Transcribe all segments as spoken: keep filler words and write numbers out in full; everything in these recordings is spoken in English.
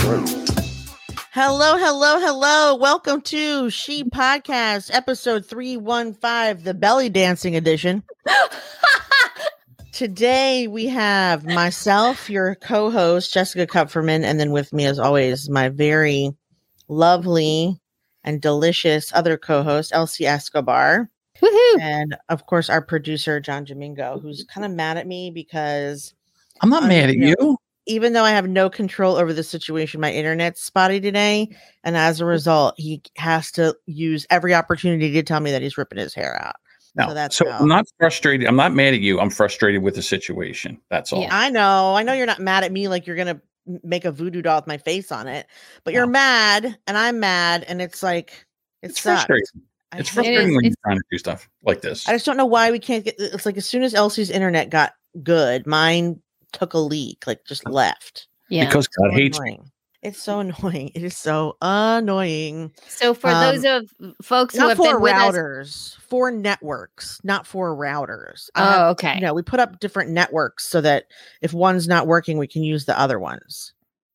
Hello, hello, hello. Welcome to She Podcast, episode three one five, the belly dancing edition. Today we have myself, your co-host, Jessica Kupferman, and then with me, as always, my very lovely and delicious other co-host, Elsie Escobar. Woohoo! And of course, our producer, John Domingo, who's kind of mad at me because I'm not I'm, mad at you know, you. Even though I have no control over the situation, my internet's spotty today. And as a result, he has to use every opportunity to tell me that he's ripping his hair out. No, So that's so how- I'm not frustrated. I'm not mad at you. I'm frustrated with the situation. That's all. Yeah. I know. I know you're not mad at me like you're going to make a voodoo doll with my face on it. But you're No. mad and I'm mad. And it's like, it It's sucks. frustrating. I It's hate frustrating is- when you're it's- trying to do stuff like this. I just don't know why we can't get. It's like as soon as Elsie's internet got good, mine took a leak, like just left. Yeah. Because God So hates me. annoying. It's so annoying. It is so annoying. So for Um, those of folks who Not have for been with us, routers, for networks, not for routers. I oh, have- okay, You know, we put up different networks so that if one's not working, we can use the other ones.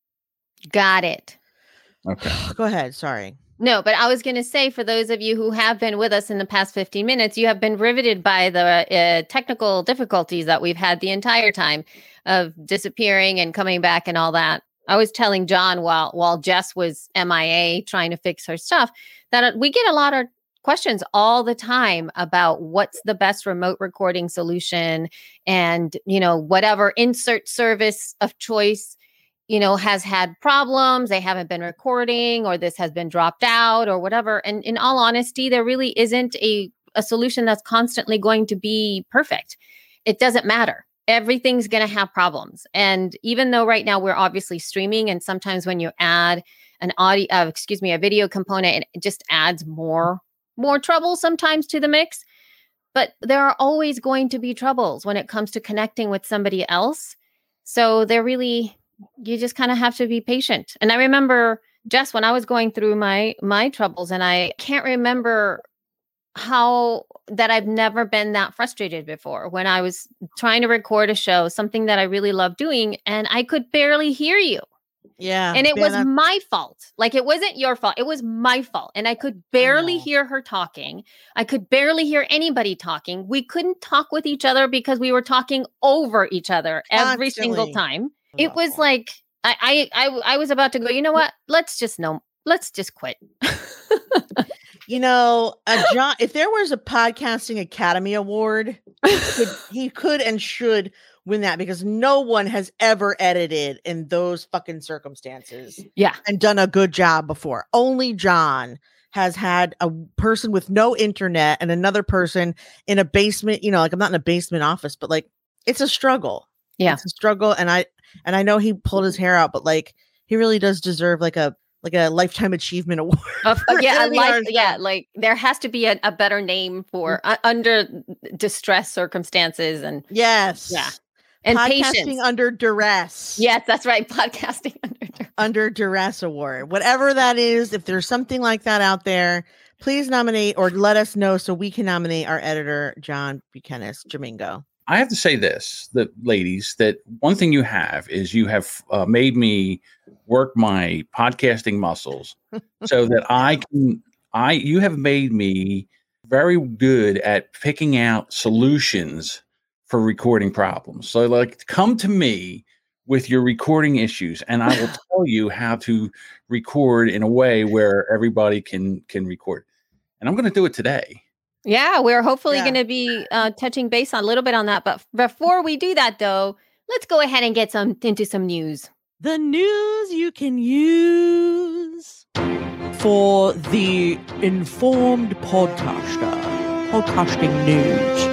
got it. Okay. Go ahead. Sorry. No, but I was going to say, for those of you who have been with us in the past fifteen minutes, you have been riveted by the uh, technical difficulties that we've had the entire time of disappearing and coming back and all that. I was telling John while while Jess was M I A trying to fix her stuff that we get a lot of questions all the time about what's the best remote recording solution, and you know, whatever insert service of choice, you know, has had problems, they haven't been recording, or this has been dropped out or whatever. And in all honesty, there really isn't a, a solution that's constantly going to be perfect. It doesn't matter. Everything's going to have problems. And even though right now we're obviously streaming, and sometimes when you add an audio, uh, excuse me, a video component, it just adds more, more trouble sometimes to the mix. But there are always going to be troubles when it comes to connecting with somebody else. So they're really, you just kind of have to be patient. And I remember, Jess, when I was going through my my troubles, and I can't remember how that I've never been that frustrated before when I was trying to record a show, something that I really love doing, and I could barely hear you. Yeah. And it man, was that- my fault. Like, it wasn't your fault. It was my fault. And I could barely know. hear her talking. I could barely hear anybody talking. We couldn't talk with each other because we were talking over each other every single Constantly. time. It was like, I, I, I, I was about to go, you know what? Let's just no, let's just quit. You know, uh, John, if there was a podcasting Academy Award, he could, he could and should win that because no one has ever edited in those fucking circumstances Yeah. and done a good job before. Only John has had a person with no internet and another person in a basement, you know, like I'm not in a basement office, but like it's a struggle. Yeah. It's a struggle. And I, and I know he pulled his hair out, but like he really does deserve like a, like a lifetime achievement award. Of- for yeah, I editing our like, show. yeah, like there has to be a, a better name for uh, under distress circumstances and Yes. Yeah. and Podcasting patience. under duress. Yes, that's right. Podcasting under duress. Under duress award. Whatever that is, if there's something like that out there, please nominate or let us know so we can nominate our editor, John Buchanan Domingo. I have to say this, that ladies, that one thing you have is you have uh, made me work my podcasting muscles so that I can, I, you have made me very good at picking out solutions for recording problems. So like, come to me with your recording issues and I will tell you how to record in a way where everybody can, can record. And I'm going to do it today. Yeah, we're hopefully Yeah. going to be uh, touching base on a little bit on that. But before we do that, though, let's go ahead and get some into some news. The news you can use for the informed podcaster. Podcasting news.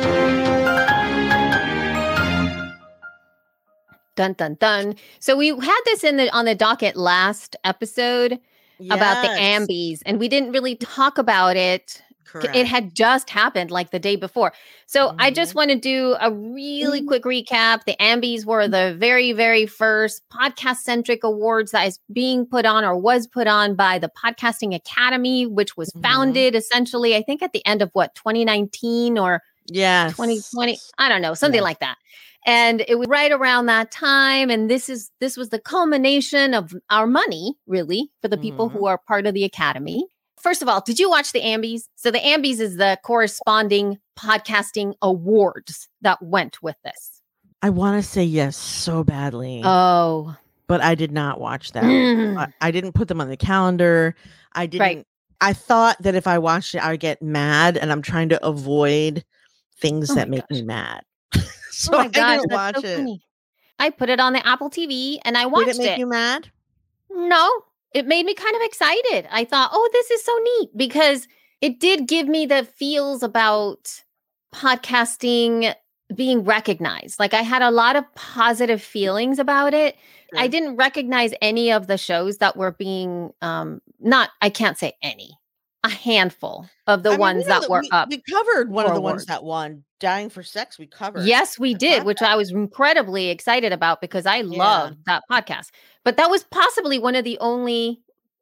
Dun dun dun. So we had this in the on the docket last episode about the Yes. ambies, and we didn't really talk about it. Correct. It had just happened like the day before. So I Mhm. just want to do a really quick recap. The Ambies were the very, very first podcast centric awards that is being put on or was put on by the Podcasting Academy, which was Mhm. founded essentially, I think at the end of what, twenty nineteen or Yes. twenty twenty? I don't know, something Yes. like that. And it was right around that time. And this is this was the culmination of our money, really, for the people Mhm. who are part of the Academy. First of all, did you watch the Ambies? So the Ambies is the corresponding podcasting awards that went with this. I want to say yes so badly, Oh, but I did not watch them. Mm. I, I didn't put them on the calendar. I didn't. Right. I thought that if I watched it, I would get mad, and I'm trying to avoid things Oh that my make me gosh. mad. so oh my I gosh, didn't that's watch so it. funny. I put it on the Apple T V and I Did watched it make it. you mad? No, it made me kind of excited. I thought, oh, this is so neat because it did give me the feels about podcasting being recognized. Like I had a lot of positive feelings about it. I Sure. didn't recognize any of the shows that were being, um, not, I can't say any, a handful of the I mean, we ones know that were we, up. we covered one of for the ones awards. that won. Dying for Sex, we covered. Yes, we the did, which I podcast. was incredibly excited about because I loved that podcast. But that was possibly one of the only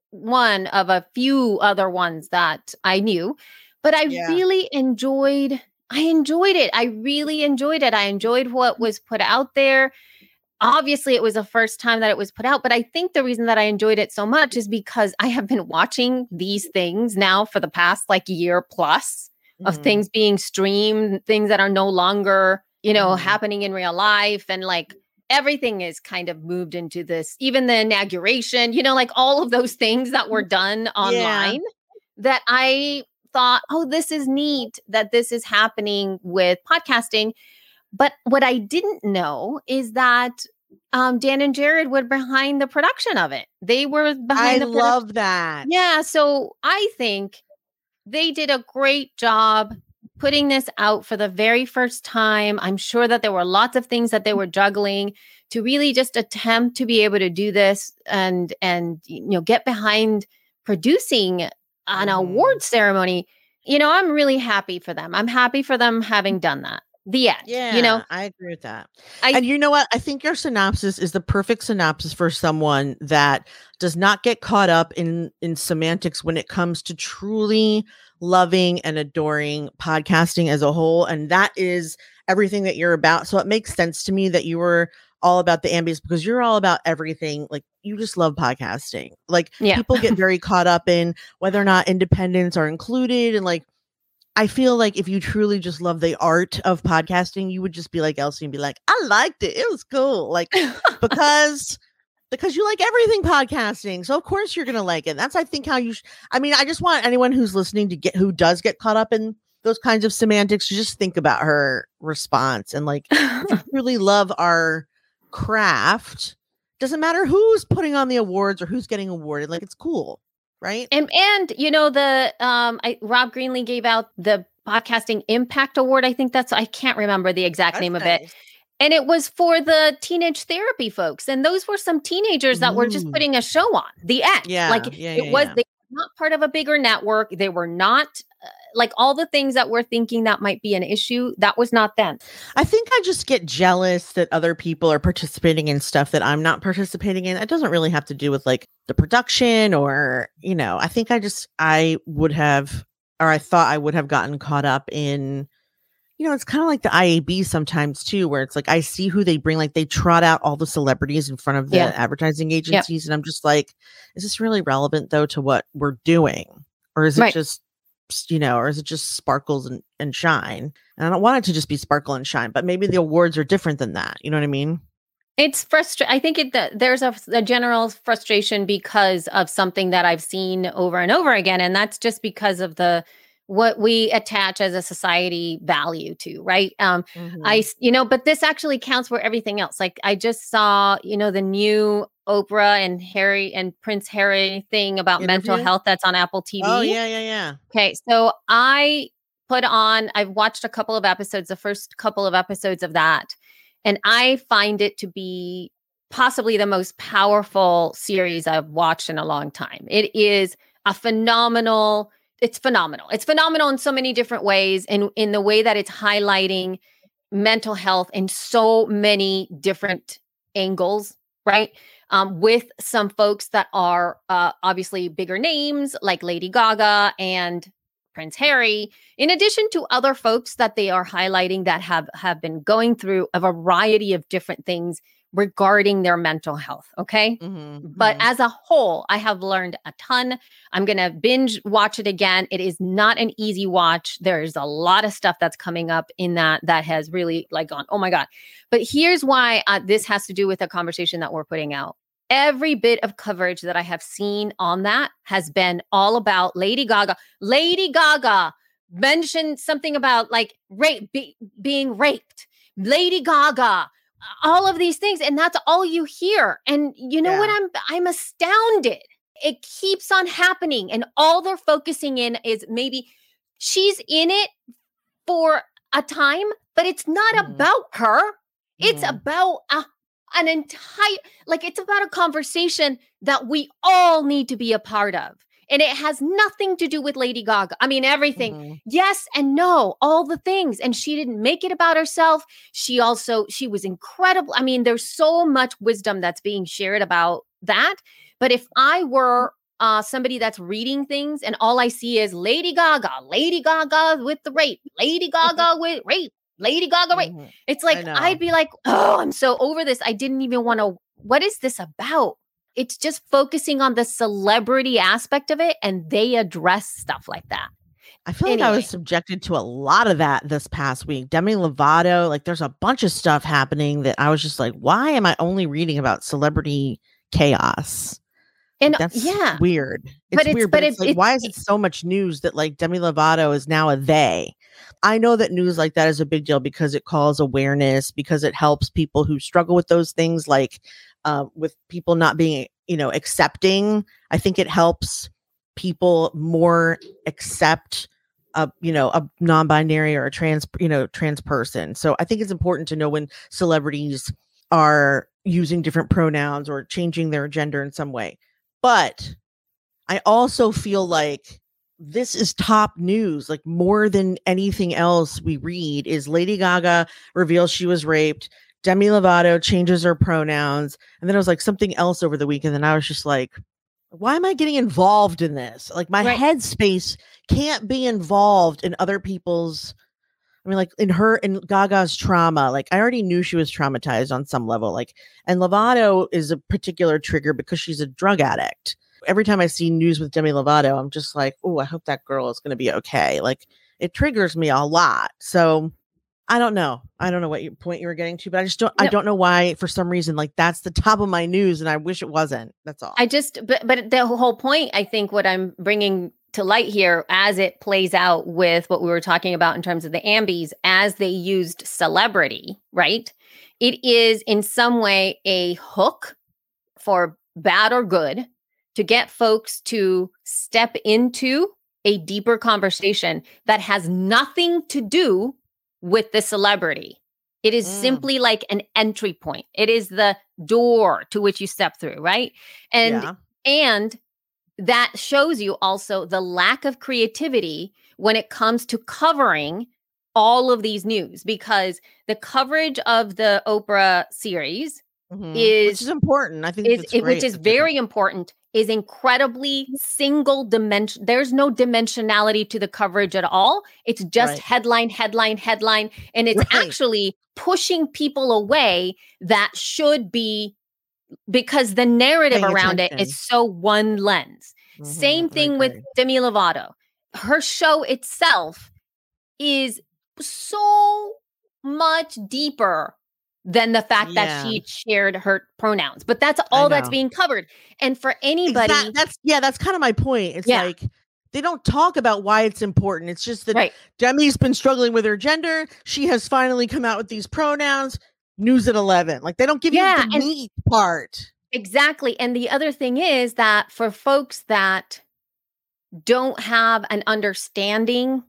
one of a few other ones that I knew. But I Yeah. really enjoyed I enjoyed it. I really enjoyed it. I enjoyed what was put out there. Obviously, it was the first time that it was put out, but I think the reason that I enjoyed it so much is because I have been watching these things now for the past like year plus of Mhm. things being streamed, things that are no longer, you know, Mhm. happening in real life. And like everything is kind of moved into this, even the inauguration, you know, like all of those things that were done online that I thought, oh, this is neat that this is happening with podcasting. But what I didn't know is that um, Dan and Jared were behind the production of it. They were behind I the production. love that. Yeah. So I think they did a great job putting this out for the very first time. I'm sure that there were lots of things that they were juggling to really just attempt to be able to do this and, and, you know, get behind producing an Mhm. award ceremony. You know, I'm really happy for them. I'm happy for them having done that. The end. Yeah, You know, I agree with that. I And you know what? I think your synopsis is the perfect synopsis for someone that does not get caught up in in semantics when it comes to truly loving and adoring podcasting as a whole. And that is everything that you're about. So it makes sense to me that you were all about the ambience because you're all about everything. Like you just love podcasting. Like Yeah. people get very caught up in whether or not independents are included and like I feel like if you truly just love the art of podcasting, you would just be like Elsie and be like, I liked it. It was cool. Like, because because you like everything podcasting. So of course you're gonna like it. That's I think how you sh- I mean, I just want anyone who's listening to get who does get caught up in those kinds of semantics to just think about her response and like if you really love our craft. Doesn't matter who's putting on the awards or who's getting awarded. Like it's cool. Right. And and you know the um I, Rob Greenlee gave out the Podcasting Impact Award. I think that's I can't remember the exact That's name of nice. it. And it was for the teenage therapy folks. And those were some teenagers that were just Ooh. putting a show on. The end. Yeah, Like yeah, it yeah, was yeah. they were not part of a bigger network. They were not uh, like all the things that we're thinking that might be an issue. That was not them. I think I just get jealous that other people are participating in stuff that I'm not participating in. It doesn't really have to do with like the production or, you know, I think I just, I would have, or I thought I would have gotten caught up in, you know, it's kind of like the I A B sometimes too, where it's like, I see who they bring, like they trot out all the celebrities in front of the Yeah. advertising agencies. And I'm just like, is this really relevant though to what we're doing? Or is it Right. just, you know, or is it just sparkles and, and shine? And I don't want it to just be sparkle and shine, but maybe the awards are different than that. You know what I mean? It's frustrating. I think it, th- there's a, a general frustration because of something that I've seen over and over again. And that's just because of the, what we attach as a society value to, right? Um, I, s- you know, but this actually counts for everything else. Like I just saw, you know, the new Oprah and Harry and Prince Harry thing about mental Interview? health that's on Apple T V. Oh yeah, yeah, yeah. Okay, so I put on, I've watched a couple of episodes, the first couple of episodes of that, and I find it to be possibly the most powerful series I've watched in a long time. It is a phenomenal, it's phenomenal. It's phenomenal in so many different ways, and in the way that it's highlighting mental health in so many different angles, right? Um, with some folks that are uh, obviously bigger names like Lady Gaga and Prince Harry, in addition to other folks that they are highlighting that have, have been going through a variety of different things regarding their mental health. Okay. Mm-hmm, but mm-hmm. as a whole, I have learned a ton. I'm going to binge watch it again. It is not an easy watch. There's a lot of stuff that's coming up in that that has really like gone, oh my God. But here's why uh, this has to do with a conversation that we're putting out. Every bit of coverage that I have seen on that has been all about Lady Gaga. Lady Gaga mentioned something about like rape, be, being raped. Lady Gaga, all of these things. And that's all you hear. And you know Yeah. what? I'm, I'm astounded. It keeps on happening. And all they're focusing in is maybe she's in it for a time, but it's not Mhm. about her. It's Mhm. about a, an entire, like it's about a conversation that we all need to be a part of. And it has nothing to do with Lady Gaga. I mean, everything. Mhm. Yes and no, all the things. And she didn't make it about herself. She also, she was incredible. I mean, there's so much wisdom that's being shared about that. But if I were uh, somebody that's reading things and all I see is Lady Gaga, Lady Gaga with the rape, Lady Gaga with rape, Lady Gaga rape. Mhm. It's I like, know. I'd be like, oh, I'm so over this. I didn't even want to, what is this about? It's just focusing on the celebrity aspect of it, and they address stuff like that. I feel like I Anyway. was subjected to a lot of that this past week. Demi Lovato, like there's a bunch of stuff happening that I was just like, why am I only reading about celebrity chaos? And Like, that's yeah, weird. It's but it's- weird, but but it's it- like, it's- why is it so much news that like Demi Lovato is now a they? I know that news like that is a big deal because it calls awareness, because it helps people who struggle with those things, like uh, with people not being, you know, accepting. I think it helps people more accept a, you know, a non-binary or a trans, you know, trans person. So I think it's important to know when celebrities are using different pronouns or changing their gender in some way. But I also feel like this is top news, like more than anything else we read is Lady Gaga reveals she was raped. Demi Lovato changes her pronouns. And then it was like something else over the weekend. And I was just like, why am I getting involved in this? Like my Right. headspace can't be involved in other people's, I mean, like in her, in Gaga's trauma. Like I already knew she was traumatized on some level. Like, and Lovato is a particular trigger because she's a drug addict. Every time I see news with Demi Lovato, I'm just like, oh, I hope that girl is going to be okay. Like it triggers me a lot. So I don't know. I don't know what your point you were getting to, but I just don't, I No. don't know why for some reason, like that's the top of my news and I wish it wasn't. That's all. I just, but, but the whole point, I think what I'm bringing to light here as it plays out with what we were talking about in terms of the Ambies, as they used celebrity, right? It is in some way a hook for bad or good to get folks to step into a deeper conversation that has nothing to do with the celebrity. It is Mm. simply like an entry point. It is the door to which you step through, right? And yeah. and that shows you also the lack of creativity when it comes to covering all of these news, because the coverage of the Oprah series Mhm. is which is important. I think is that's it, great which is that they're- very important, is incredibly single dimension. There's no dimensionality to the coverage at all. It's just Right. headline, headline, headline. And it's Right. actually pushing people away that should be, because the narrative Paying around it attention. is so one lens. Mhm, Same I thing with agree. Demi Lovato. Her show itself is so much deeper than the fact Yeah. that she shared her pronouns. But that's all that's know. being covered. And for anybody, Exact- that's yeah, that's kind of my point. It's Yeah. like they don't talk about why it's important. It's just that right? Demi's been struggling with her gender. She has finally come out with these pronouns. News at eleven. Like they don't give Yeah, you the and- meat part. Exactly. And the other thing is that for folks that don't have an understanding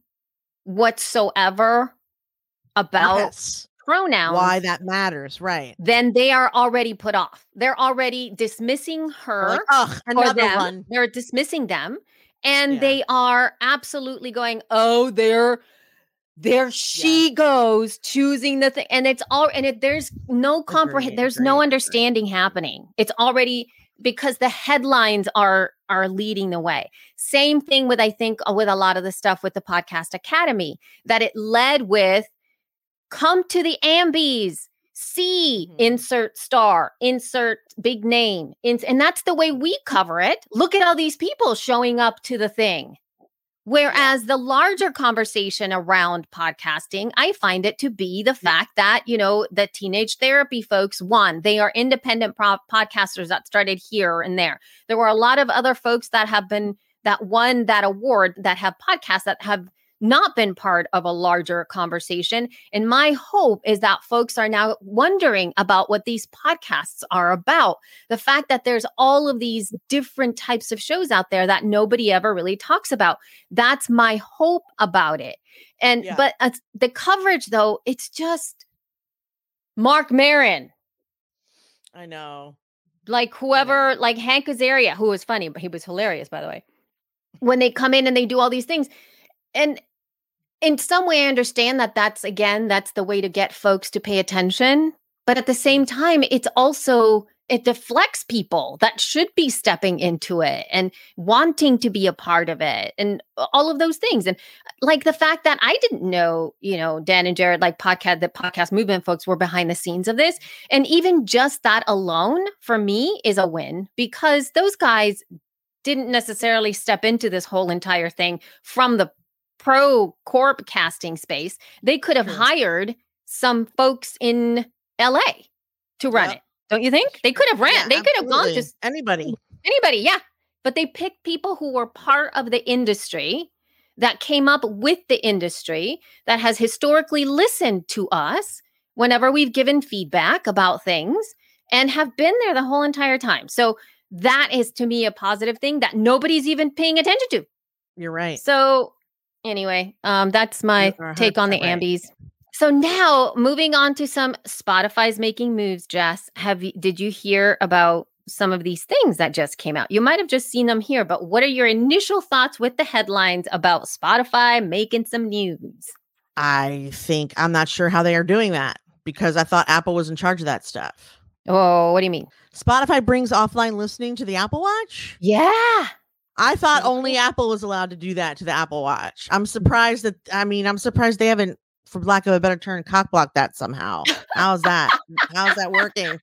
whatsoever about Yes. pronouns, Why that matters, right? then they are already put off. They're already dismissing They're her like, ugh, or another them. one. They're dismissing them. And Yeah. they are absolutely going, oh, there, there she goes choosing the thing. And it's all, and it, there's no comprehend, Agree, there's agree, no agree. understanding happening. It's already because the headlines are are leading the way. Same thing with, I think, with a lot of the stuff with the Podcast Academy, that it led with, come to the Ambies, see, mm-hmm. insert star, insert big name. In- and that's the way we cover it. Look at all these people showing up to the thing. Whereas the larger conversation around podcasting, I find it to be the fact that, you know, the teenage therapy folks, one, they are independent pro- podcasters that started here and there. There were a lot of other folks that have been, that won that award, that have podcasts that have not been part of a larger conversation. And my hope is that folks are now wondering about what these podcasts are about. The fact that there's all of these different types of shows out there that nobody ever really talks about. That's my hope about it. And, yeah. but uh, the coverage though, it's just Mark Maron. I know. Like whoever, like Hank Azaria, who was funny, but he was hilarious, by the way. When they come in and they do all these things. And in some way, I understand that that's, again, that's the way to get folks to pay attention. But at the same time, it's also, it deflects people that should be stepping into it and wanting to be a part of it and all of those things. And like the fact that I didn't know, you know, Dan and Jared, like podcast, the podcast movement folks were behind the scenes of this. And even just that alone for me is a win, because those guys didn't necessarily step into this whole entire thing from the pro corp casting space. They could have sure. hired some folks in L A to run yep. it. Don't you think? They could have ran. Yeah, they could have gone to anybody. Anybody, yeah. But they picked people who were part of the industry, that came up with the industry, that has historically listened to us whenever we've given feedback about things, and have been there the whole entire time. So that is, to me, a positive thing that nobody's even paying attention to. You're right. So anyway, um, that's my take on the right. Ambies. So now moving on to some Spotify's making moves, Jess. Have you, did you hear about some of these things that just came out? You might have just seen them here, but what are your initial thoughts with the headlines about Spotify making some news? I think, I'm not sure how they are doing that, because I thought Apple was in charge of that stuff. Oh, what do you mean? Spotify brings offline listening to the Apple Watch? Yeah. I thought only Apple was allowed to do that to the Apple Watch. I'm surprised that, I mean, I'm surprised they haven't, for lack of a better term, cockblocked that somehow. How's that? How's that working?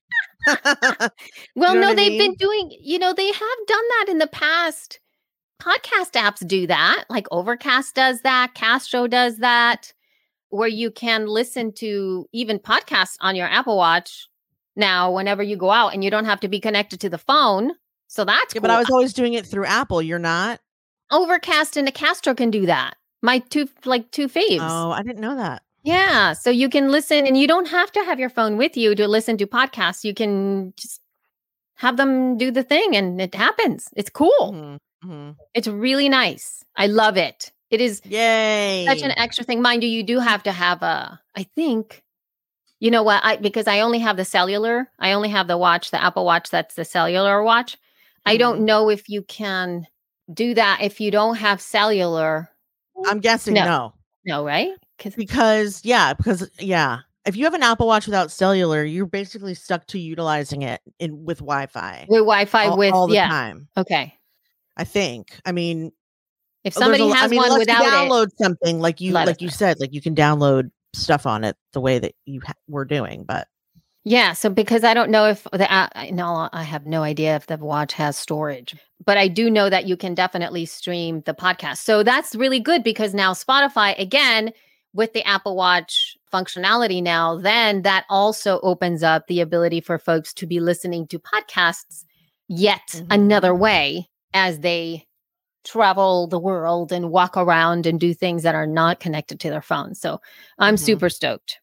Well, you know no, they've mean? been doing, you know, they have done that in the past. Podcast apps do that. Like Overcast does that. Castro does that, where you can listen to even podcasts on your Apple Watch now whenever you go out, and you don't have to be connected to the phone. So that's yeah, cool. But I was always doing it through Apple. You're not? Overcast and the Castro can do that. My two, like two faves. Oh, I didn't know that. Yeah. So you can listen, and you don't have to have your phone with you to listen to podcasts. You can just have them do the thing, and it happens. It's cool. Mm-hmm. Mm-hmm. It's really nice. I love it. It is Yay. Such an extra thing. Mind you, you do have to have a, I think, you know what? I because I only have the cellular. I only have the watch, the Apple Watch. That's the cellular watch. I don't know if you can do that if you don't have cellular. I'm guessing no. No, no right? Because, yeah, because, yeah. If you have an Apple Watch without cellular, you're basically stuck to utilizing it in with Wi-Fi. With Wi-Fi, all, with, all the yeah. time. Okay. I think. I mean. If somebody a, has I mean, one without you download it. something, like you like you know. said, like you can download stuff on it the way that you ha- were doing, but. Yeah, so because I don't know if the uh, no, I have no idea if the watch has storage, but I do know that you can definitely stream the podcast. So that's really good, because now Spotify, again, with the Apple Watch functionality now, then that also opens up the ability for folks to be listening to podcasts yet mm-hmm. another way as they travel the world and walk around and do things that are not connected to their phone. So I'm mm-hmm. super stoked.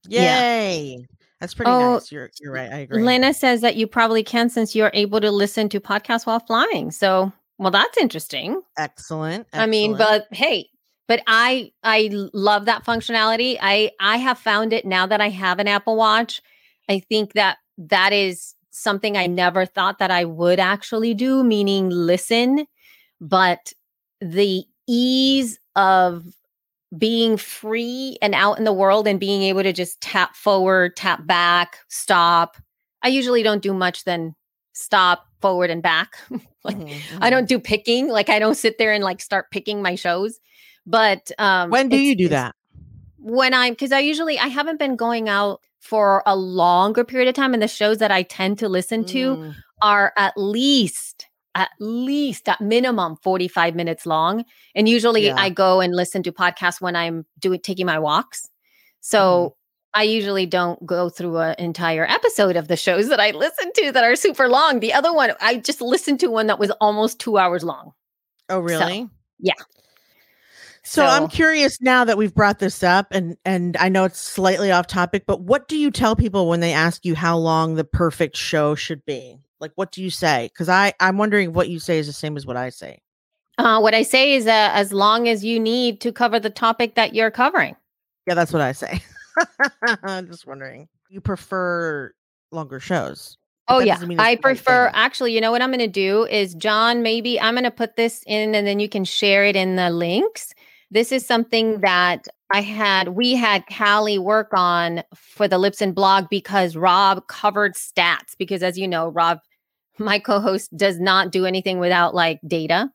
Yay. Yeah. That's pretty oh, nice. You're you're right. I agree. Lena says that you probably can, since you're able to listen to podcasts while flying. So, well, that's interesting. Excellent. Excellent. I mean, but hey, but I I love that functionality. I I have found it now that I have an Apple Watch. I think that that is something I never thought that I would actually do, meaning listen. But the ease of being free and out in the world and being able to just tap forward, tap back, stop. I usually don't do much than stop, forward and back. Like Mhm, I mhm. don't do picking. Like I don't sit there and like start picking my shows. But um, When do it's- you do it's- that? when I'm, because I usually, I haven't been going out for a longer period of time. And the shows that I tend to listen to Mm, are at least, at least at minimum forty-five minutes long. And usually Yeah. I go and listen to podcasts when I'm doing, taking my walks. So Mm-hmm. I usually don't go through an entire episode of the shows that I listen to that are super long. The other one, I just listened to one that was almost two hours long. Oh, really? yeah. So, I'm So- curious now that we've brought this up, and and I know it's slightly off topic, but what do you tell people when they ask you how long the perfect show should be? Like, what do you say? Because I I'm wondering what you say is the same as what I say. Uh, what I say is uh, as long as you need to cover the topic that you're covering. Yeah, that's what I say. I'm just wondering. You prefer longer shows? but Oh that yeah, doesn't mean it's I the right prefer. thing. Actually, you know what I'm going to do is, John, maybe I'm going to put this in, and then you can share it in the links. This is something that I had, we had Callie work on for the Libsyn blog because Rob covered stats. Because as you know, Rob, my co-host, does not do anything without like data.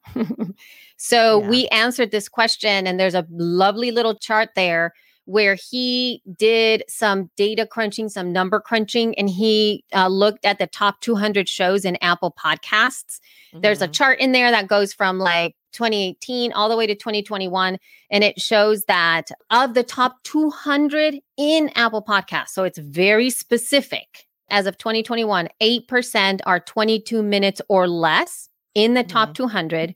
So Yeah. we answered this question, and there's a lovely little chart there where he did some data crunching, some number crunching, and he uh, looked at the top two hundred shows in Apple Podcasts. There's a Mhm. chart in there that goes from like twenty eighteen all the way to twenty twenty-one. And it shows that of the top two hundred in Apple Podcasts, so it's very specific. As of twenty twenty-one, eight percent are twenty-two minutes or less in the top Mhm. two hundred.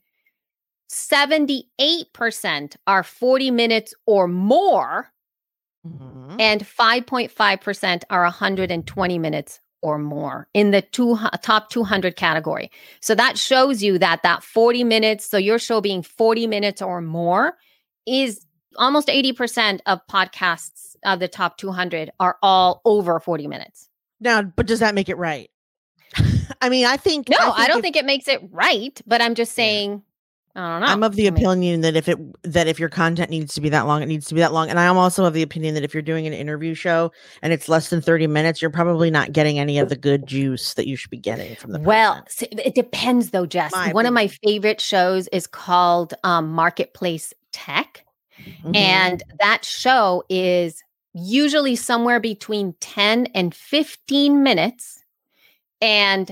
seventy-eight percent are forty minutes or more. Mhm. And five point five percent are one hundred twenty minutes or more in the two, top two hundred category. So that shows you that that forty minutes, so your show being forty minutes or more, is almost eighty percent of podcasts of the top two hundred are all over forty minutes. Now, but does that make it right? I mean, I think No, I, think don't if- think it makes it right, but I'm just Yeah. saying, I don't know. I'm of the I mean- opinion that if it that if your content needs to be that long, it needs to be that long. And I am also of the opinion that if you're doing an interview show and it's less than thirty minutes, you're probably not getting any of the good juice that you should be getting from the Well, person. s- it depends though, Jess. My One of my opinion. favorite shows is called um, Marketplace Tech. Mhm. And that show is usually somewhere between ten and fifteen minutes. And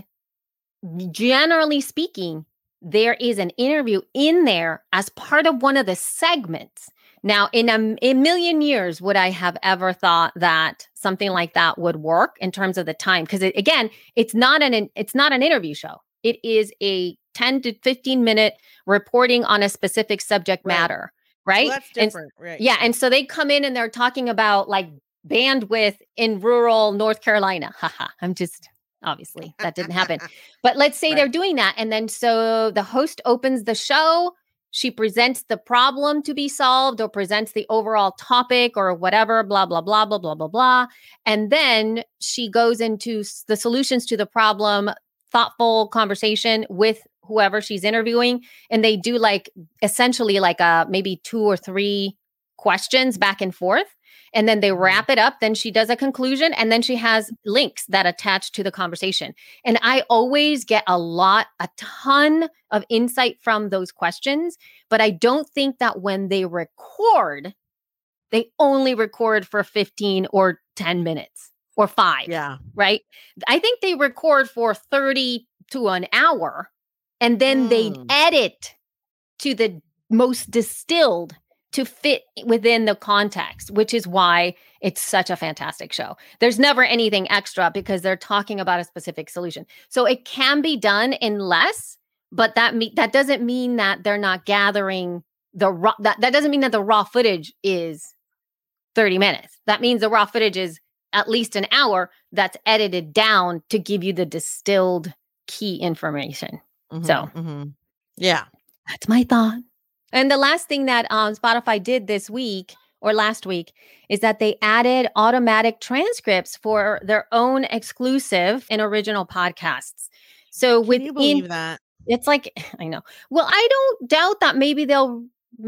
generally speaking, there is an interview in there as part of one of the segments. Now, in a, a million years, would I have ever thought that something like that would work in terms of the time? Because it, again, it's not an it's not an interview show. It is a ten to fifteen minute reporting on a specific subject Right. matter, right? Well, that's And- different, right? yeah, and so they come in and they're talking about like bandwidth in rural North Carolina. Haha, I'm just obviously that didn't happen. But let's say Right. they're doing that. And then so the host opens the show. She presents the problem to be solved or presents the overall topic or whatever, blah, blah, blah, blah, blah, blah, blah. And then she goes into s- the solutions to the problem, thoughtful conversation with whoever she's interviewing. And they do like essentially like a maybe two or three questions back and forth. And then they wrap it up. Then she does a conclusion, and then she has links that attach to the conversation. And I always get a lot, a ton of insight from those questions. But I don't think that when they record, they only record for fifteen or ten minutes or five, Yeah. right? I think they record for thirty to an hour, and then they Mm. edit to the most distilled to fit within the context, which is why it's such a fantastic show. There's never anything extra because they're talking about a specific solution. So it can be done in less, but that me- that doesn't mean that they're not gathering the raw, that, that doesn't mean that the raw footage is thirty minutes. That means the raw footage is at least an hour that's edited down to give you the distilled key information. Mhm, So- mhm. yeah. That's my thought. And the last thing that um, Spotify did this week or last week is that they added automatic transcripts for their own exclusive and original podcasts. So Can within, you believe that? it's like, I know. Well, I don't doubt that maybe they'll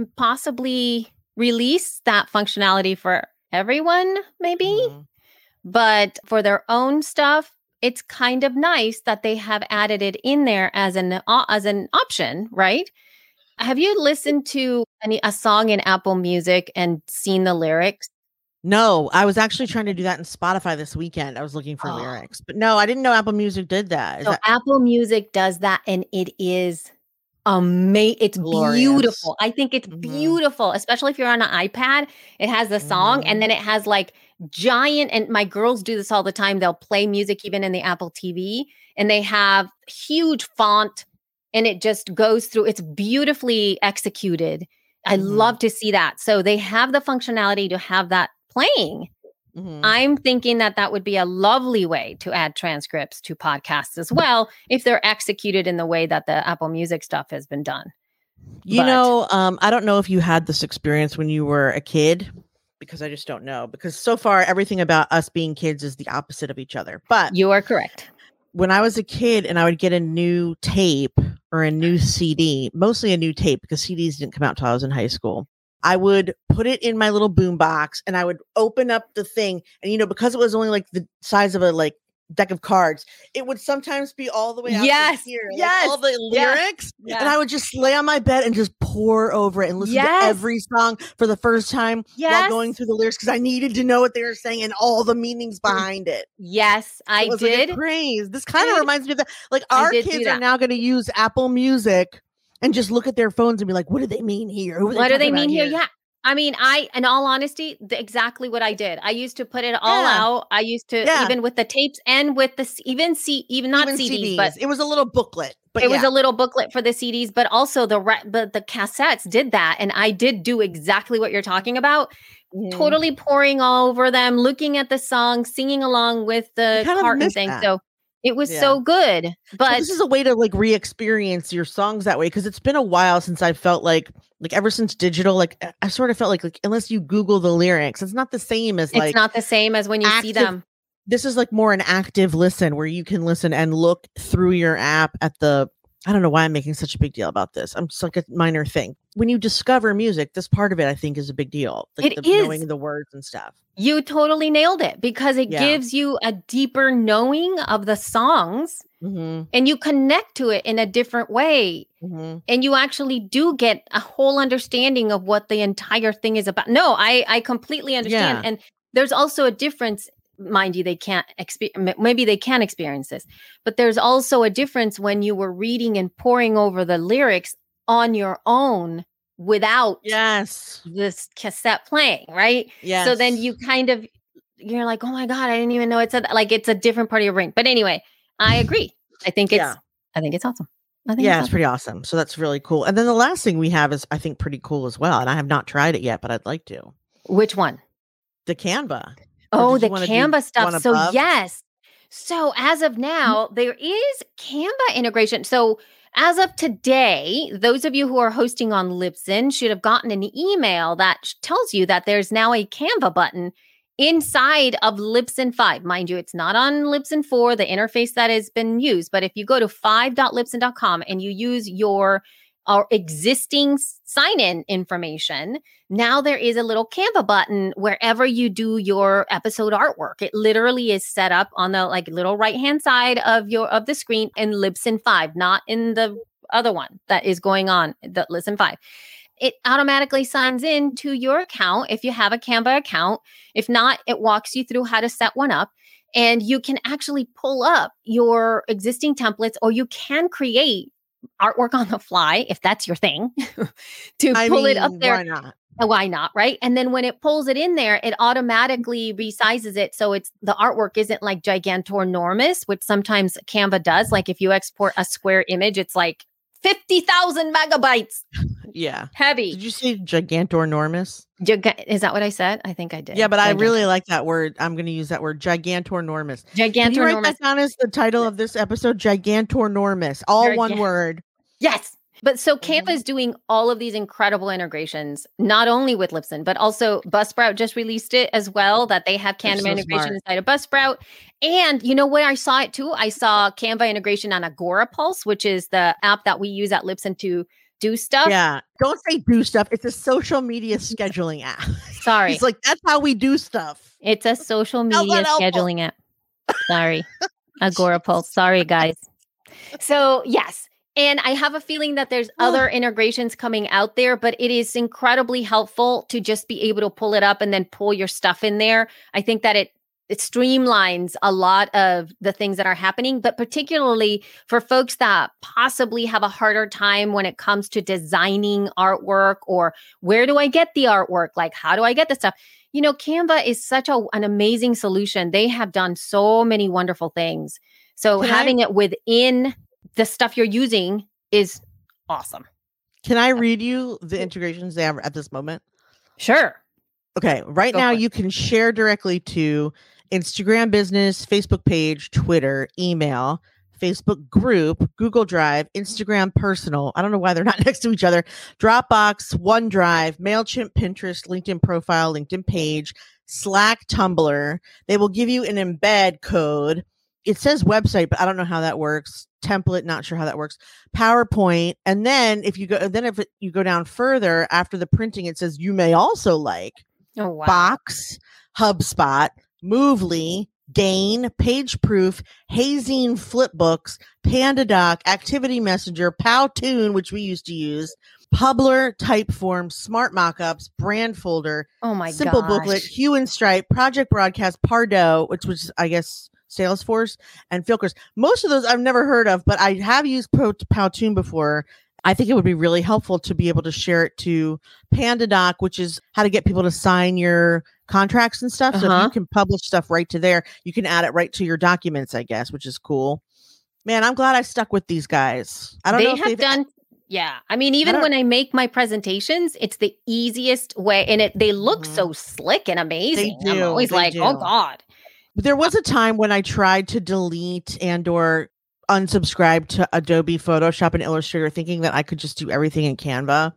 possibly release that functionality for everyone, maybe. Mhm. But for their own stuff, it's kind of nice that they have added it in there as an uh, as an option, right? Have you listened to any a song in Apple Music and seen the lyrics? No, I was actually trying to do that in Spotify this weekend. I was looking for Oh. lyrics, but no, I didn't know Apple Music did that. Is So that Apple Music does that, and it is amazing. It's Glorious. beautiful. I think it's Mhm. beautiful, especially if you're on an iPad. It has the song, Mhm. and then it has like giant. And my girls do this all the time. They'll play music even in the Apple T V, and they have huge font, and it just goes through. It's beautifully executed. I Mhm. love to see that. So they have the functionality to have that playing. Mhm. I'm thinking that that would be a lovely way to add transcripts to podcasts as well, if they're executed in the way that the Apple Music stuff has been done. You But- know, um, I don't know if you had this experience when you were a kid, because I just don't know. Because so far, everything about us being kids is the opposite of each other. But You are correct. when I was a kid and I would get a new tape or a new C D, mostly a new tape because C Ds didn't come out until I was in high school, I would put it in my little boom box and I would open up the thing. And, you know, because it was only like the size of a like deck of cards, it would sometimes be all the way out Yes, to here, like, yes, all the yes, lyrics. yes. And I would just lay on my bed and just pour over it and listen Yes. to every song for the first time while Yes. going through the lyrics because I needed to know what they were saying and all the meanings behind it. Yes, I It was did. like a craze. This kind of Did. reminds me of that. Like I our did do kids that. are now going to use Apple Music and just look at their phones and be like, "What do they mean here? Who are What do they talking mean about here? Yeah. I mean, I, in all honesty, the, exactly what I did. I used to put it all Yeah. out. I used to, Yeah. even with the tapes and with the, c- even C, even not Even C Ds, C Ds. but it was a little booklet. But it was yeah. a little booklet for the C Ds, but also the re- but the cassettes did that, and I did do exactly what you're talking about. Mhm. Totally pouring all over them, looking at the song, singing along with the kind of part and miss thing. that. So it was Yeah. so good. So But this is a way to like re-experience your songs that way because it's been a while since I felt like like ever since digital, like I- I sort of felt like like unless you Google the lyrics, it's not the same as it's like not the same as when you see active- them. this is like more an active listen where you can listen and look through your app at the I don't know why I'm making such a big deal about this. I'm just like a minor thing. When you discover music, this part of it I think is a big deal. Like It the is. knowing the words and stuff. You totally nailed it because it Yeah. gives you a deeper knowing of the songs Mm-hmm, and you connect to it in a different way. mm-hmm. And you actually do get a whole understanding of what the entire thing is about. No, I I completely understand. Yeah. And there's also a difference, mind you, they can't experience, maybe they can experience this, but there's also a difference when you were reading and pouring over the lyrics on your own without Yes. this cassette playing, right? Yes. So then you kind of, you're like, oh my God, I didn't even know it said that. Like it's a different part of your brain. But anyway, I agree. I think it's, Yeah. I think it's awesome. I think Yeah, it's it's pretty awesome. So that's really cool. And then the last thing we have is I think pretty cool as well. And I have not tried it yet, but I'd like to. awesome. Which one? The Canva. Or Oh, did the you wanna do Canva stuff. one So above? yes. So as of now, there is Canva integration. So as of today, those of you who are hosting on Libsyn should have gotten an email that sh- tells you that there's now a Canva button inside of Libsyn five. Mind you, it's not on Libsyn four, the interface that has been used. But if you go to five dot libsyn dot com and you use your our existing sign-in information, now there is a little Canva button wherever you do your episode artwork. It literally is set up on the like little right-hand side of your of the screen in Libsyn five, not in the other one that is going on, the Libsyn five. It automatically signs in to your account if you have a Canva account. If not, it walks you through how to set one up. And you can actually pull up your existing templates, or you can create artwork on the fly if that's your thing to I pull it up mean, there. Why not? Uh, Why not? Right. And then when it pulls it in there, it automatically resizes it. So it's the artwork isn't like gigantornormous, which sometimes Canva does. Like if you export a square image, it's like fifty thousand megabytes Yeah. heavy. Did you say gigantornormous? Giga- is that what I said? I think I did. Yeah, but I Gigantor- really like that word. I'm going to use that word, gigantornormous. Can you write gigantornormous. that down as the title of this episode? Gigantornormous. All Gigan- one word. Yes. But so Mm-hmm. Canva is doing all of these incredible integrations, not only with Libsyn, but also Buzzsprout just released it as well, that they have They're Canva so integration smart. inside of Buzzsprout. And you know where I saw it too? I saw Canva integration on Agorapulse, which is the app that we use at Libsyn to do stuff. Yeah. Don't say do stuff. It's a social media scheduling app. Sorry. It's like, that's how we do stuff. It's a social How's media that helpful? scheduling app. Sorry. Agorapulse. Sorry, guys. So yes. And I have a feeling that there's other integrations coming out there, but it is incredibly helpful to just be able to pull it up and then pull your stuff in there. I think that it it streamlines a lot of the things that are happening, but particularly for folks that possibly have a harder time when it comes to designing artwork, or where do I get the artwork? Like, how do I get the stuff? You know, Canva is such a, an amazing solution. They have done so many wonderful things. So Can having I- it within the stuff you're using is awesome. Can I read you the integrations they have at this moment? Sure. Okay. Right Go now, for it. you can share directly to Instagram business, Facebook page, Twitter, email, Facebook group, Google Drive, Instagram personal. I don't know why they're not next to each other. Dropbox, OneDrive, MailChimp, Pinterest, LinkedIn profile, LinkedIn page, Slack, Tumblr. They will give you an embed code. It says website, but I don't know how that works. Template, not sure how that works. PowerPoint. And then if you go, then if it, you go down further after the printing, it says you may also like Oh, wow. Box, HubSpot, Movely, Gain, PageProof, Hazine Flipbooks, PandaDoc, Activity Messenger, Powtoon, which we used to use, Publer, Typeform, Smart Mockups, Brand Folder, Oh my Simple gosh. Booklet, Hue and Stripe, Project Broadcast, Pardo, which was, I guess, Salesforce, and Filkers. Most of those I've never heard of, but I have used Pro- Powtoon before. I think it would be really helpful to be able to share it to PandaDoc, which is how to get people to sign your contracts and stuff. So if Uh-huh. you can publish stuff right to there, you can add it right to your documents, I guess, which is cool. Man, I'm glad I stuck with these guys. I don't they know if have they've done yeah I mean, even don't- when I make my presentations, it's the easiest way, and it they look Mhm. so slick and amazing. I'm do, always they like, oh do. god. But there was a time when I tried to delete and or unsubscribe to Adobe Photoshop and Illustrator thinking that I could just do everything in Canva.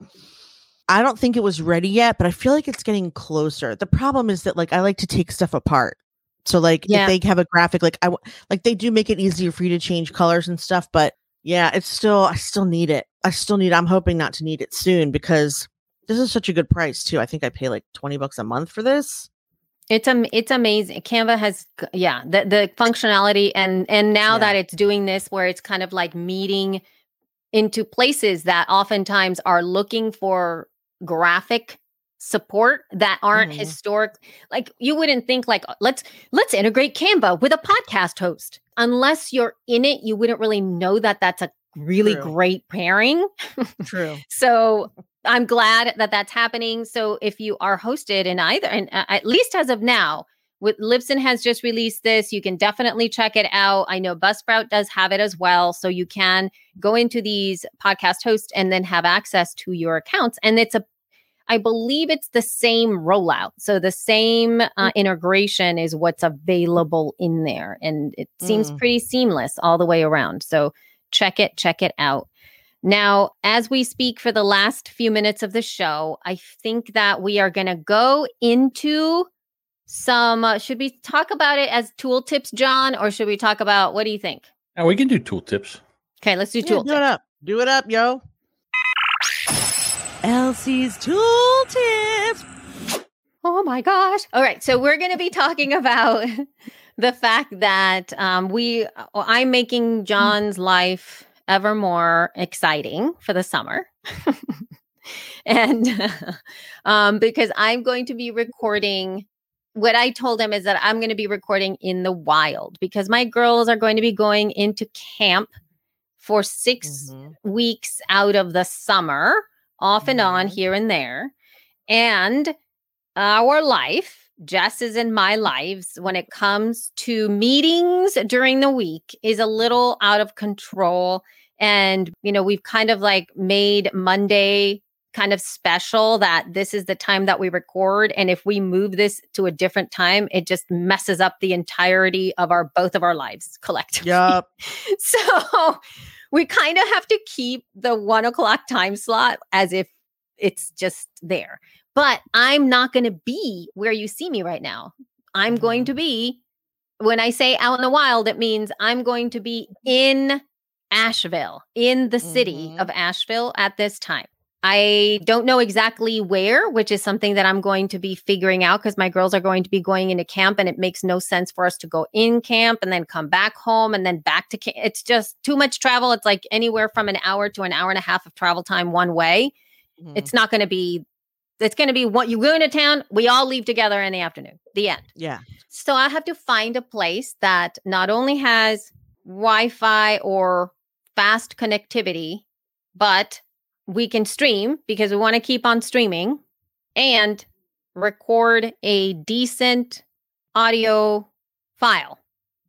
I don't think it was ready yet, but I feel like it's getting closer. The problem is that like I like to take stuff apart. So like Yeah. if they have a graphic, like I w- like they do make it easier for you to change colors and stuff, but yeah, it's still I still need it. I still need I'm hoping not to need it soon because this is such a good price too. I think I pay like twenty bucks a month for this. It's am- it's amazing. Canva has g- yeah, the the functionality, and and now Yeah. that it's doing this where it's kind of like meeting into places that oftentimes are looking for graphic support that aren't Mhm. historic. Like you wouldn't think like let's let's integrate Canva with a podcast host. Unless you're in it, you wouldn't really know that that's a really True. great pairing. True. So I'm glad that that's happening. So if you are hosted in either, and uh, at least as of now, with Libsyn has just released this, you can definitely check it out. I know Buzzsprout does have it as well. So you can go into these podcast hosts and then have access to your accounts. And it's a, I believe it's the same rollout. So the same uh, integration is what's available in there. And it seems Mm. pretty seamless all the way around. So check it, check it out. Now, as we speak for the last few minutes of the show, I think that we are going to go into some, uh, should we talk about it as tool tips, John, or should we talk about, what do you think? Now we can do tool tips. Okay, let's do Yeah, tool do it tips. up. Do it up, yo. Elsie's tool tips. Oh my gosh. All right. So we're going to be talking about the fact that um, we, uh, I'm making John's life ever more exciting for the summer. and um, because I'm going to be recording, what I told him is that I'm going to be recording in the wild because my girls are going to be going into camp for six Mhm. weeks out of the summer, off and on Mhm. here and there. And our life, Jess's and my lives, when it comes to meetings during the week, is a little out of control. And, you know, we've kind of like made Monday kind of special that this is the time that we record. And if we move this to a different time, it just messes up the entirety of our both of our lives collectively. Yup. So we kind of have to keep the one o'clock time slot as if it's just there. But I'm not going to be where you see me right now. I'm going to be, when I say out in the wild, it means I'm going to be in Asheville, in the city Mhm. of Asheville at this time. I don't know exactly where, which is something that I'm going to be figuring out because my girls are going to be going into camp and it makes no sense for us to go in camp and then come back home and then back to camp. It's just too much travel. It's like anywhere from an hour to an hour and a half of travel time one way. Mm-hmm. It's not going to be, it's going to be what you go into town. We all leave together in the afternoon, the end. Yeah. So I have to find a place that not only has Wi-Fi or fast connectivity, but we can stream because we want to keep on streaming and record a decent audio file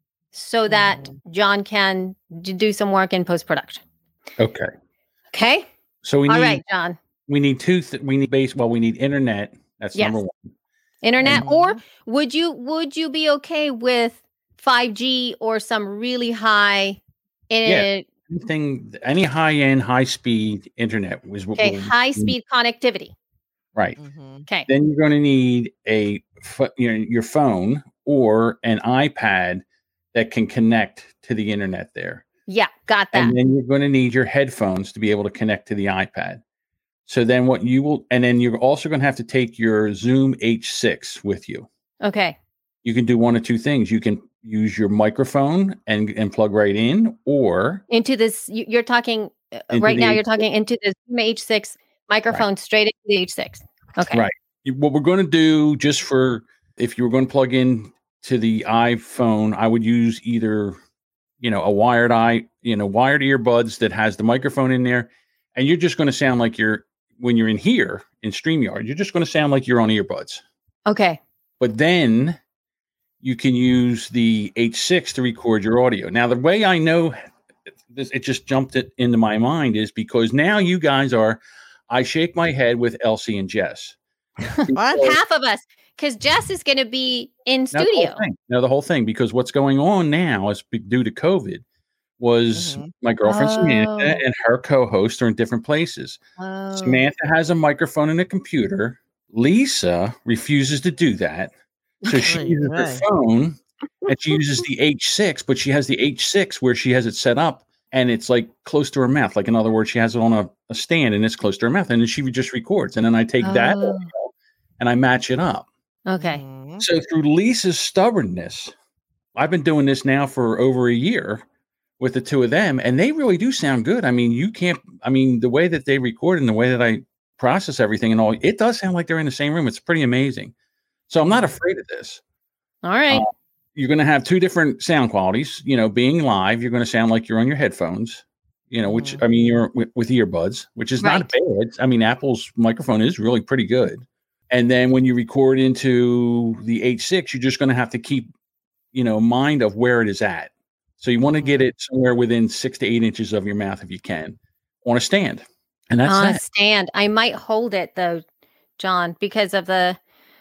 so that mm. John can d- do some work in post-production. Okay. Okay. So we need, all right, John. We need two, th- we need base. Well, we need internet. That's yes. number one. Internet. And, or would you, would you be okay with five G or some really high yeah. Anything, any high-end, high-speed internet was what okay. High-speed connectivity, right? Mm-hmm. Okay. Then you're going to need a you know, your phone or an iPad that can connect to the internet there. Yeah, got that. And then you're going to need your headphones to be able to connect to the iPad. So then what you will, and then you're also going to have to take your Zoom H six with you. Okay. You can do one of two things. You can use your microphone and, and plug right in, or into this. You're talking right now. H six. You're talking into the Zoom H six microphone right. straight into the H six. Okay. Right. What we're going to do, just for if you were going to plug in to the iPhone, I would use either, you know, a wired eye, you know, wired earbuds that has the microphone in there, and you're just going to sound like you're when you're in here in StreamYard. You're just going to sound like you're on earbuds. Okay. But then you can use the H six to record your audio. Now, the way I know this, it just jumped it into my mind is because now you guys are, I shake my head with Elsie and Jess. Half of us, because Jess is going to be in studio. Now, the whole thing, because what's going on now is due to COVID was mm-hmm. my girlfriend oh. Samantha and her co-host are in different places. Oh. Samantha has a microphone and a computer. Lisa refuses to do that. So she uses right. her phone and she uses the H six, but she has the H six where she has it set up and it's like close to her mouth. Like in other words, she has it on a, a stand and it's close to her mouth. And then she just records. And then I take oh. that audio and I match it up. Okay. So through Lisa's stubbornness, I've been doing this now for over a year with the two of them. And they really do sound good. I mean, you can't, I mean, the way that they record and the way that I process everything and all, it does sound like they're in the same room. It's pretty amazing. So I'm not afraid of this. All right. Uh, you're going to have two different sound qualities. You know, being live, you're going to sound like you're on your headphones, you know, which, mm. I mean, you're with, with earbuds, which is right. not bad. I mean, Apple's microphone is really pretty good. And then when you record into the H six, you're just going to have to keep, you know, mind of where it is at. So you want to get it somewhere within six to eight inches of your mouth if you can on a stand. And that's on that. a stand. I might hold it though, John, because of the,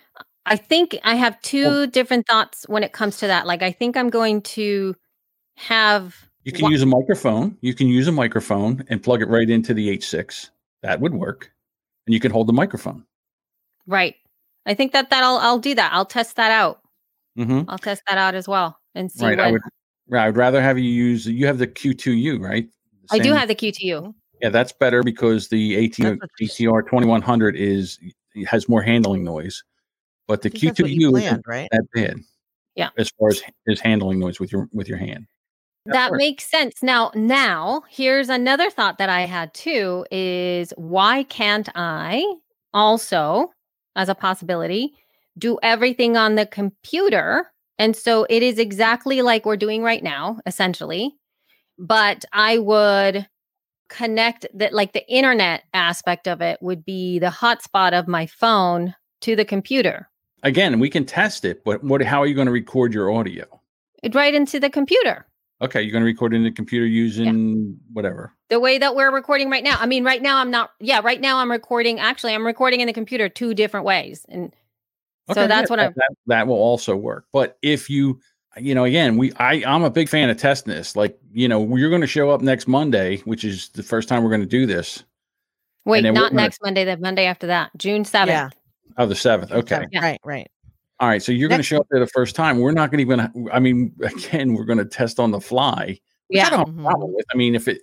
I think I have two oh. different thoughts when it comes to that. Like, I think I'm going to have. You can one- use a microphone. You can use a microphone and plug it right into the H six. That would work. And you can hold the microphone. Right. I think that that'll, I'll do that. I'll test that out. Mm-hmm. I'll test that out as well and see. Right. What... I would, I would rather have you use, you have the Q two U, right? I do have the Q two U. Yeah, that's better because the A T R twenty-one hundred is, has more handling noise. But the Q two U isn't right? that bad. Yeah. As far as his handling noise with your with your hand. That, that makes sense. Now, now here's another thought that I had too is why can't I also, as a possibility, do everything on the computer? And so it is exactly like we're doing right now, essentially. But I would connect that, like the internet aspect of it would be the hotspot of my phone to the computer. Again, we can test it, but what? How are you going to record your audio? It right into the computer. Okay, you're going to record in the computer using yeah. whatever. The way that we're recording right now. I mean, right now I'm not. Yeah, right now I'm recording. Actually, I'm recording in the computer two different ways, and okay, so that's yeah, what I'm. That, that will also work. But if you, you know, again, we, I, I'm a big fan of testing this. Like, you know, you're going to show up next Monday, which is the first time we're going to do this. Wait, not next gonna, Monday. The Monday after that, June seventh. Yeah. Oh, the seventh. Okay. Yeah. Right, right. All right. So you're going to show up there the first time. We're not going to even, I mean, again, we're going to test on the fly. Yeah. I don't have a problem with. I mean, if it,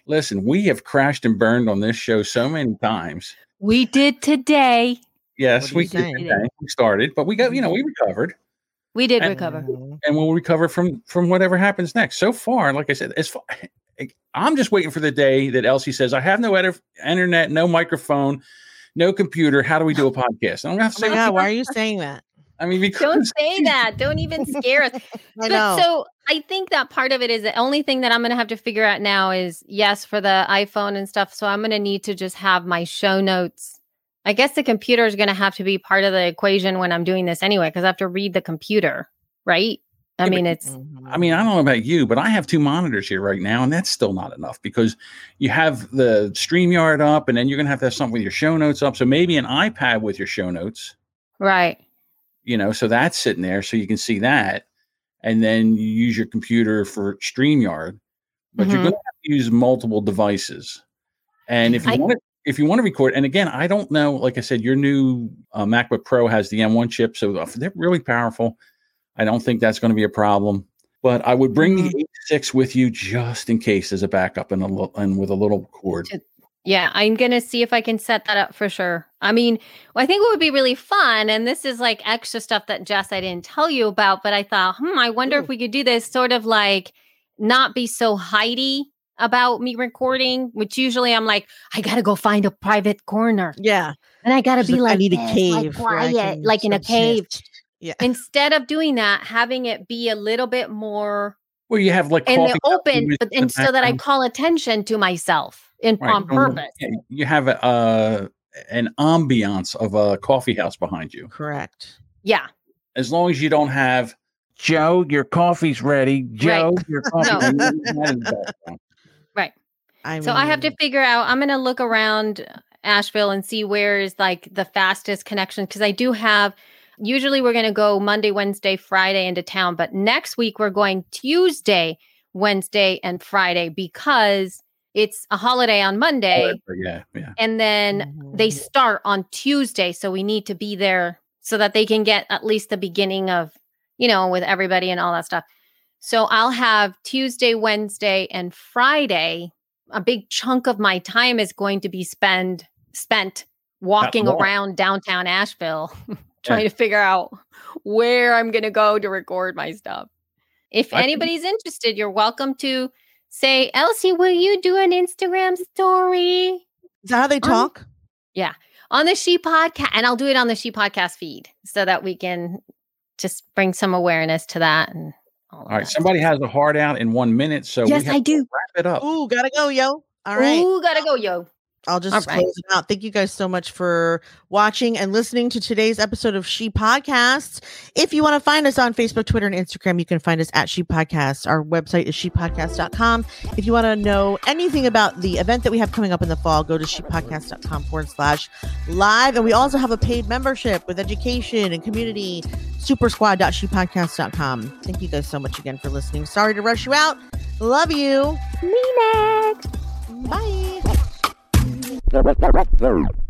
Listen, we have crashed and burned on this show so many times. We did today. Yes, we did today. We started, but we got, you know, we recovered. We did and, recover. And we'll recover from from whatever happens next. So far, like I said, as far, I'm just waiting for the day that Elsie says, I have no ed- internet, no microphone, no computer. How do we do a podcast? And I'm going to oh say, my God, why are you saying that? I mean, because don't say that. Don't even scare us. I but know. So I think that part of it is the only thing that I'm going to have to figure out now is yes, for the iPhone and stuff. So I'm going to need to just have my show notes. I guess the computer is going to have to be part of the equation when I'm doing this anyway, because I have to read the computer, right? I yeah, mean, but, it's. I mean, I don't know about you, but I have two monitors here right now, and that's still not enough because you have the StreamYard up, and then you're going to have to have something with your show notes up. So maybe an iPad with your show notes. Right. You know, so that's sitting there so you can see that. And then you use your computer for StreamYard, but mm-hmm. you're going to have to use multiple devices. And if you I, want to, if you want to record, and again, I don't know, like I said, your new uh, MacBook Pro has the M one chip, so they're really powerful. I don't think that's going to be a problem. But I would bring mm-hmm. the eighty-six with you just in case as a backup and, a, and with a little cord. Yeah, I'm going to see if I can set that up for sure. I mean, well, I think it would be really fun. And this is like extra stuff that Jess, I didn't tell you about, but I thought, hmm, I wonder Ooh. if we could do this sort of like not be so hidey about me recording, which usually I'm like, I got to go find a private corner. Yeah. And I got to be like, like, I need this, a cave. like quiet, like in a cave. Yeah. Instead of doing that, having it be a little bit more. Well, you have like in the open, but and so that I call attention to myself. In, right. On purpose. You have a, uh, an ambiance of a coffee house behind you. Correct. Yeah. As long as you don't have, Joe, your coffee's ready. Joe, right. your coffee. No. Right. I mean, so I have to figure out, I'm going to look around Asheville and see where is like the fastest connection. Because I do have, usually we're going to go Monday, Wednesday, Friday into town. But next week we're going Tuesday, Wednesday, and Friday because it's a holiday on Monday. Oh, yeah, yeah. And then mm-hmm. they start on Tuesday. So we need to be there so that they can get at least the beginning of, you know, with everybody and all that stuff. So I'll have Tuesday, Wednesday, and Friday. A big chunk of my time is going to be spend spent walking around downtown Asheville, trying yeah. to figure out where I'm going to go to record my stuff. If I anybody's can... interested, you're welcome to say, Elsie, will you do an Instagram story? Is that how they talk? On, yeah. On the She Podcast. And I'll do it on the She Podcast feed so that we can just bring some awareness to that. And all, all right. Somebody stuff. has a heart out in one minute. So yes, we have I do. To wrap it up. Ooh, gotta go, yo. All right. Ooh, gotta go, yo. I'll just right. close it out. Thank you guys so much for watching and listening to today's episode of She Podcasts. If you want to find us on Facebook, Twitter, and Instagram, you can find us at She Podcasts. Our website is she podcast dot com. If you want to know anything about the event that we have coming up in the fall, go to she podcast dot com forward slash live. And we also have a paid membership with education and community, super squad dot she podcast dot com. Thank you guys so much again for listening. Sorry to rush you out. Love you. Mean it. Bye. There.